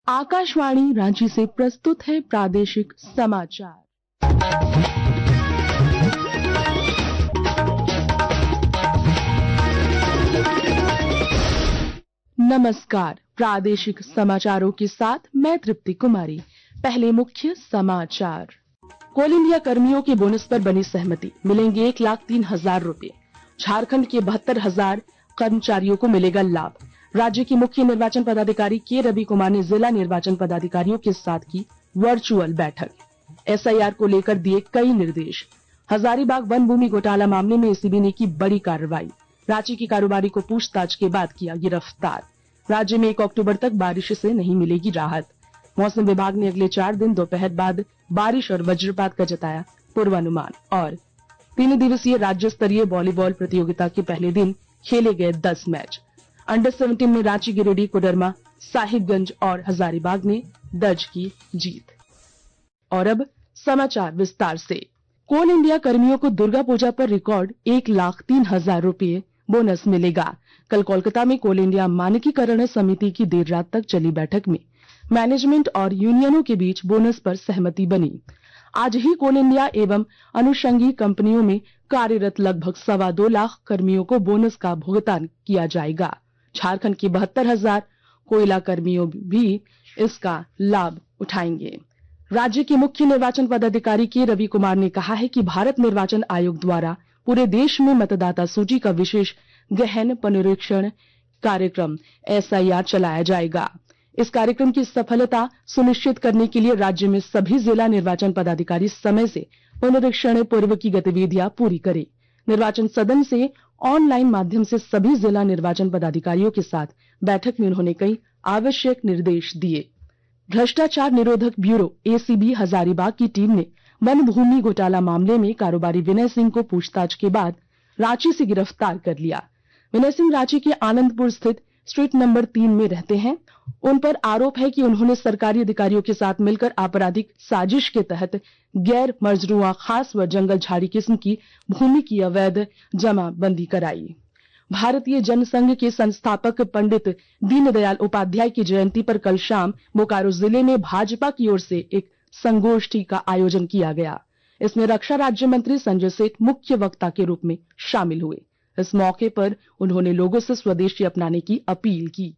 आकाशवाणी रांची से प्रस्तुत है प्रादेशिक समाचार। नमस्कार, प्रादेशिक समाचारों के साथ मैं तृप्ति कुमारी। पहले मुख्य समाचार। कोल इंडिया कर्मियों के बोनस पर बनी सहमति, मिलेंगे 1,03,000 रुपए। झारखंड के 72,000 कर्मचारियों को मिलेगा लाभ। राज्य के मुख्य निर्वाचन पदाधिकारी के रवि कुमार ने जिला निर्वाचन पदाधिकारियों के साथ की वर्चुअल बैठक। एसआईआर को लेकर दिए कई निर्देश। हजारीबाग वन भूमि घोटाला मामले में एसीबी ने की बड़ी कार्रवाई। रांची की कारोबारी को पूछताछ के बाद किया गिरफ्तार। राज्य में 1 अक्टूबर तक बारिश से नहीं मिलेगी राहत। मौसम विभाग ने अगले 4 दिन दोपहर बाद बारिश और वज्रपात का जताया पूर्वानुमान। और 3 दिवसीय राज्य स्तरीय वॉलीबॉल प्रतियोगिता के पहले दिन खेले गए 10 मैच। अंडर 17 में रांची, गिरिडीह, कोडरमा, साहिबगंज और हजारीबाग ने दर्ज की जीत। और अब समाचार विस्तार से। कोल इंडिया कर्मियों को दुर्गा पूजा पर रिकॉर्ड 1,03,000 रुपए बोनस मिलेगा। कल कोलकाता में कोल इंडिया मानकीकरण समिति की देर रात तक चली बैठक में मैनेजमेंट और यूनियनों के बीच बोनस पर सहमति बनी। आज ही कोल इंडिया एवं अनुषंगी कंपनियों में कार्यरत लगभग 2.25 लाख कर्मियों को बोनस का भुगतान किया जाएगा। झारखंड के 72,000 कोयला कर्मियों भी इसका लाभ उठाएंगे। राज्य के मुख्य निर्वाचन पदाधिकारी के रवि कुमार ने कहा है कि भारत निर्वाचन आयोग द्वारा पूरे देश में मतदाता सूची का विशेष गहन पुनरीक्षण कार्यक्रम एसआईआर चलाया जाएगा। इस कार्यक्रम की सफलता सुनिश्चित करने के लिए राज्य में सभी जिला निर्वाचन पदाधिकारी समय से पुनरीक्षण पूर्व की गतिविधियां पूरी करें। निर्वाचन सदन से ऑनलाइन माध्यम से सभी जिला निर्वाचन पदाधिकारियों के साथ बैठक में उन्होंने कई आवश्यक निर्देश दिए। भ्रष्टाचार निरोधक ब्यूरो एसीबी हजारीबाग की टीम ने वन भूमि घोटाला मामले में कारोबारी विनय सिंह को पूछताछ के बाद रांची से गिरफ्तार कर लिया। विनय सिंह रांची के आनंदपुर स्थित स्ट्रीट नंबर 3 में रहते हैं। उन पर आरोप है कि उन्होंने सरकारी अधिकारियों के साथ मिलकर आपराधिक साजिश के तहत गैर मजरूआ खास व जंगल झाड़ी किस्म की भूमि की अवैध जमाबंदी कराई। भारतीय जनसंघ के संस्थापक पंडित दीनदयाल उपाध्याय की जयंती पर कल शाम बोकारो जिले में भाजपा की ओर से एक संगोष्ठी का आयोजन किया गया। इसमें रक्षा राज्य मंत्री संजय सेठ मुख्य वक्ता के रूप में शामिल हुए। इस मौके पर उन्होंने लोगों से स्वदेशी अपनाने की अपील की।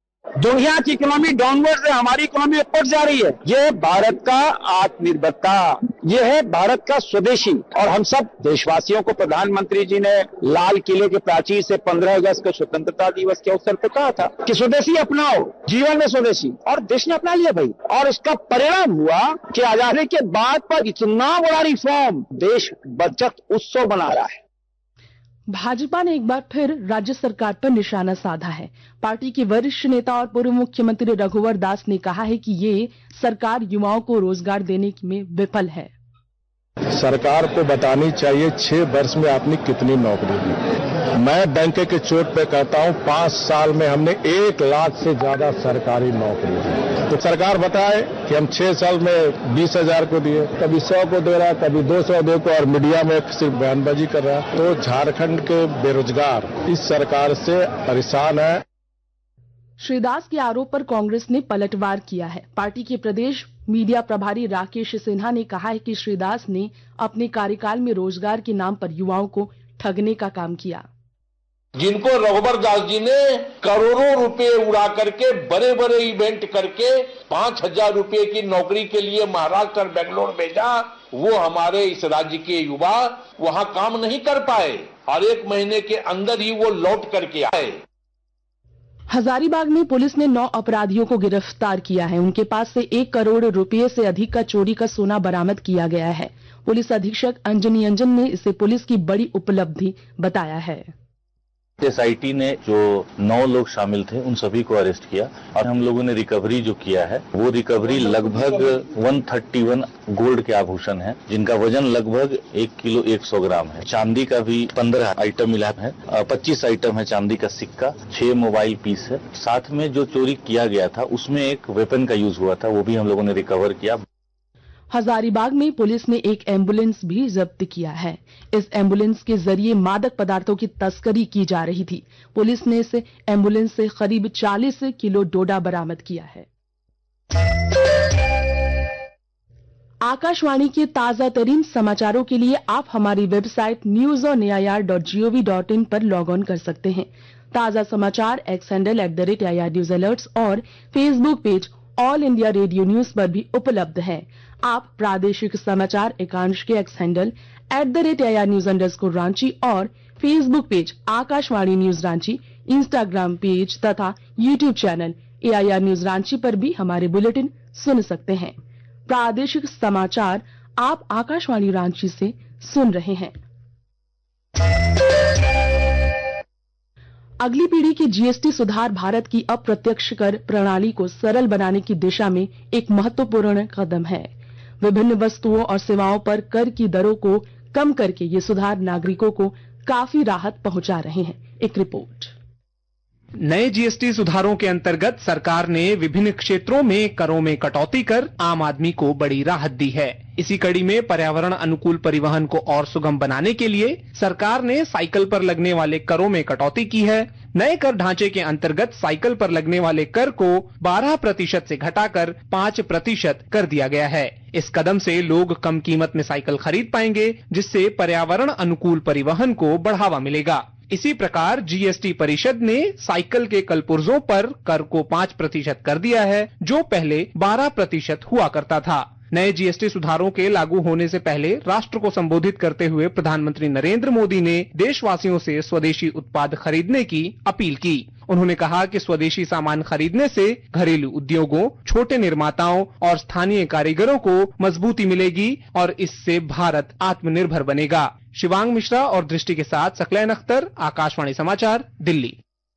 दुनिया की इकोनॉमी डाउनवर्ड है, हमारी इकोनॉमी ऊपर जा रही है। ये भारत का आत्मनिर्भरता, ये है भारत का स्वदेशी। और हम सब देशवासियों को प्रधानमंत्री जी ने लाल किले के प्राचीर से 15 अगस्त के स्वतंत्रता दिवस के अवसर पर कहा था कि स्वदेशी अपनाओ, जीवन में स्वदेशी। और देश ने अपना लिया भाई। और इसका परिणाम हुआ कि आजादी के बाद पर इतना बड़ा रिफॉर्म देश बचत उत्सव मना रहा है। भाजपा ने एक बार फिर राज्य सरकार पर निशाना साधा है। पार्टी के वरिष्ठ नेता और पूर्व मुख्यमंत्री रघुवर दास ने कहा है कि ये सरकार युवाओं को रोजगार देने में विफल है। सरकार को बतानी चाहिए 6 वर्ष में आपने कितनी नौकरी दी। मैं बैंक के चोट पे कहता हूं 5 साल में हमने 1 लाख से ज्यादा सरकारी नौकरी दी। तो सरकार बताए कि हम 6 साल में 20,000 को दिए, कभी 100 को दे रहा है, कभी 200 दे को, और मीडिया में सिर्फ बयानबाजी कर रहा है। तो झारखंड के बेरोजगार इस सरकार से परेशान है। श्री दास के आरोप पर कांग्रेस ने पलटवार किया है। पार्टी के प्रदेश मीडिया प्रभारी राकेश सिन्हा ने कहा है कि श्री दास ने अपने कार्यकाल में रोजगार के नाम पर युवाओं को ठगने का काम किया। जिनको रघुवर दास जी ने करोड़ों रुपए उड़ा करके बड़े बड़े इवेंट करके 5,000 रुपए की नौकरी के लिए महाराष्ट्र और बेंगलोर भेजा, वो हमारे इस राज्य के युवा वहां काम नहीं कर पाए और 1 महीने के अंदर ही वो लौट करके आए। हजारीबाग में पुलिस ने 9 अपराधियों को गिरफ्तार किया है। उनके पास से 1 करोड़ रुपए से अधिक का चोरी का सोना बरामद किया गया है। पुलिस अधीक्षक अंजनी अंजन ने इसे पुलिस की बड़ी उपलब्धि बताया है। एसआईटी ने जो 9 लोग शामिल थे उन सभी को अरेस्ट किया और हम लोगों ने रिकवरी जो किया है वो रिकवरी लगभग 131 गोल्ड के आभूषण है, जिनका वजन लगभग 1 किलो 100 ग्राम है। चांदी का भी 15 आइटम मिला है, 25 आइटम है चांदी का सिक्का, 6 मोबाइल पीस है। साथ में जो चोरी किया गया था उसमें एक वेपन का यूज हुआ था, वो भी हम लोगों ने रिकवर किया। हजारीबाग में पुलिस ने एक एम्बुलेंस भी जब्त किया है। इस एम्बुलेंस के जरिए मादक पदार्थों की तस्करी की जा रही थी। पुलिस ने इस एम्बुलेंस से करीब 40 किलो डोडा बरामद किया है। आकाशवाणी के ताजा तरीन समाचारों के लिए आप हमारी वेबसाइट newsonair.gov.in पर लॉग ऑन कर सकते हैं। ताजा समाचार X handle @AIR news alerts और Facebook page all India radio news पर भी उपलब्ध है। आप प्रादेशिक समाचार एकांश के X handle @AIR news _Ranchi और Facebook page Akashvani news Ranchi, Instagram page तथा YouTube channel AIR news Ranchi पर भी हमारे बुलेटिन सुन सकते हैं। प्रादेशिक समाचार आप आकाशवाणी रांची से सुन रहे हैं। अगली पीढ़ी के जीएसटी सुधार भारत की अप्रत्यक्ष कर प्रणाली को सरल बनाने की दिशा में एक महत्वपूर्ण कदम है। विभिन्न वस्तुओं और सेवाओं पर कर की दरों को कम करके ये सुधार नागरिकों को काफी राहत पहुंचा रहे हैं। एक रिपोर्ट। नए जीएसटी सुधारों के अंतर्गत सरकार ने विभिन्न क्षेत्रों में करों में कटौती कर आम आदमी को बड़ी राहत दी है। इसी कड़ी में पर्यावरण अनुकूल परिवहन को और सुगम बनाने के लिए सरकार ने साइकिल पर लगने वाले करों में कटौती की है। नए कर ढांचे के अंतर्गत साइकिल पर लगने वाले कर को 12% से घटाकर 5% कर दिया गया है। इस कदम से लोग कम कीमत में साइकिल खरीद पाएंगे, जिससे पर्यावरण अनुकूल परिवहन को बढ़ावा मिलेगा। इसी प्रकार जीएसटी परिषद ने साइकिल के कलपुर्जों पर कर को 5% कर दिया है, जो पहले 12% हुआ करता था। नए जीएसटी सुधारों के लागू होने से पहले राष्ट्र को संबोधित करते हुए प्रधानमंत्री नरेंद्र मोदी ने देशवासियों से स्वदेशी उत्पाद खरीदने की अपील की। उन्होंने कहा कि स्वदेशी सामान खरीदने से घरेलू उद्योगों, छोटे निर्माताओं और स्थानीय कारीगरों को मजबूती मिलेगी और इससे भारत आत्मनिर्भर बनेगा। शिवांग मिश्रा और दृष्टि के साथ सकलैन अख्तर, आकाशवाणी समाचार, दिल्ली।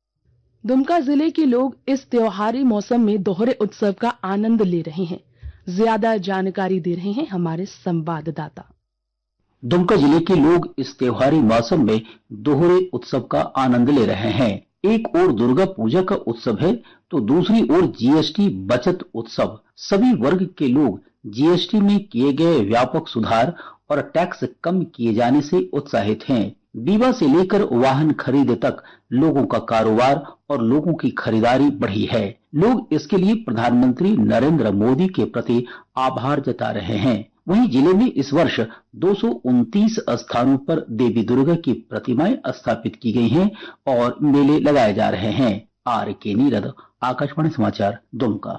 दुमका जिले के लोग इस त्योहारी मौसम में दोहरे उत्सव का आनंद ले रहे हैं। ज्यादा जानकारी दे रहे हैं हमारे संवाददाता। दुमका जिले के लोग इस त्योहारी मौसम में दोहरे उत्सव का आनंद ले रहे हैं। एक ओर दुर्गा पूजा का उत्सव है तो दूसरी ओर जीएसटी बचत उत्सव। सभी वर्ग के लोग जीएसटी में किए गए व्यापक सुधार और टैक्स कम किए जाने से उत्साहित हैं। बीमा से लेकर वाहन खरीद तक लोगों का कारोबार और लोगों की खरीदारी बढ़ी है। लोग इसके लिए प्रधानमंत्री नरेंद्र मोदी के प्रति आभार जता रहे हैं। वहीं जिले में इस वर्ष 229 स्थानों पर देवी दुर्गा की प्रतिमाएं स्थापित की गई हैं और मेले लगाए जा रहे हैं। RK नीरद, आकाशवाणी समाचार, दुमका।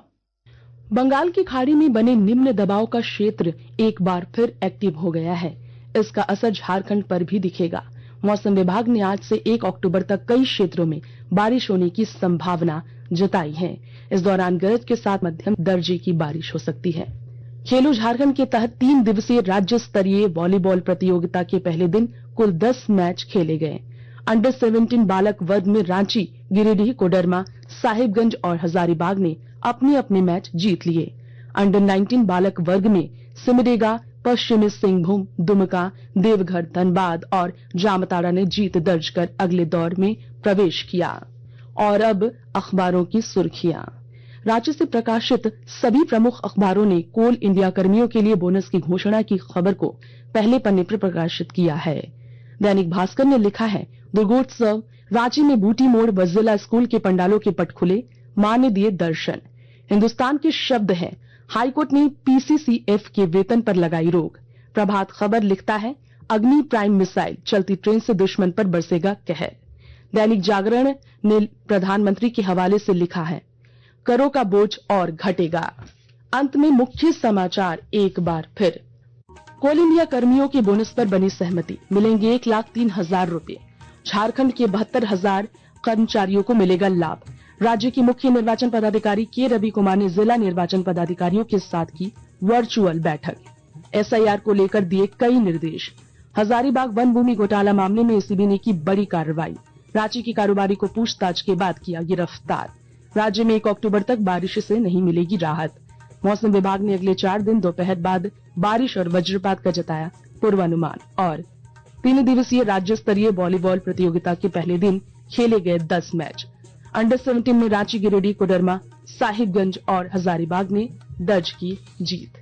बंगाल की खाड़ी में बने निम्न दबाव का क्षेत्र एक बार फिर एक्टिव हो गया है। इसका असर झारखंड पर भी दिखेगा। मौसम विभाग ने आज से 1 अक्टूबर तक कई क्षेत्रों में बारिश होने की संभावना जताई है। इस दौरान गरज के साथ मध्यम दर्जे की बारिश हो सकती है। खेलो झारखंड के तहत 3 दिवसीय राज्य स्तरीय वॉलीबॉल प्रतियोगिता के पहले दिन कुल 10 मैच खेले गए। अंडर 17 बालक वर्ग में रांची, गिरिडीह, कोडरमा, साहिबगंज और हजारीबाग ने अपने अपने मैच जीत लिए। अंडर 19 बालक वर्ग में सिमडेगा, पश्चिमी सिंहभूम, दुमका, देवघर, धनबाद और जामताड़ा ने जीत दर्ज कर अगले दौर में प्रवेश किया। और अब अखबारों की सुर्खियां। राज्य से प्रकाशित सभी प्रमुख अखबारों ने कोल इंडिया कर्मियों के लिए बोनस की घोषणा की खबर को पहले पन्ने पर प्रकाशित किया है। दैनिक भास्कर ने लिखा है, दुर्गोत्सव, रांची में बूटी मोड़ व जिला स्कूल के पंडालों के पट खुले, मां ने दिए दर्शन। हिंदुस्तान के शब्द हैं, हाईकोर्ट ने PCCF के वेतन पर लगाई रोक। प्रभात खबर लिखता है, अग्नि प्राइम मिसाइल, चलती ट्रेन से दुश्मन पर बरसेगा कहर। दैनिक जागरण ने प्रधानमंत्री के हवाले से लिखा है, करों का बोझ और घटेगा। अंत में मुख्य समाचार एक बार फिर। कोल इंडिया कर्मियों के बोनस पर बनी सहमति, मिलेंगे 1,03,000 रुपए। झारखंड के 72,000 कर्मचारियों को मिलेगा लाभ। राज्य के मुख्य निर्वाचन पदाधिकारी के रवि कुमार ने जिला निर्वाचन पदाधिकारियों के साथ की वर्चुअल बैठक। SIR को लेकर दिए कई निर्देश। हजारीबाग वन भूमि घोटाला मामले में ACB ने की बड़ी कार्रवाई। रांची की कारोबारी को पूछताछ के बाद किया गिरफ्तार। राज्य में 1 अक्टूबर तक बारिश से नहीं मिलेगी राहत। मौसम विभाग ने अगले 4 दिन दोपहर बाद बारिश और वज्रपात का जताया पूर्वानुमान। और 3 दिवसीय राज्य स्तरीय वॉलीबॉल प्रतियोगिता के पहले दिन खेले गए 10 मैच। अंडर 17 में रांची, गिरिडीह, कोडरमा, साहिबगंज और हजारीबाग ने दर्ज की जीत।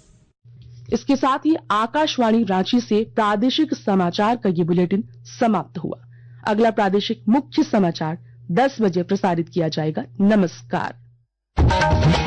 इसके साथ ही आकाशवाणी रांची से प्रादेशिक समाचार का ये बुलेटिन समाप्त हुआ। अगला प्रादेशिक मुख्य समाचार 10 बजे प्रसारित किया जाएगा। नमस्कार।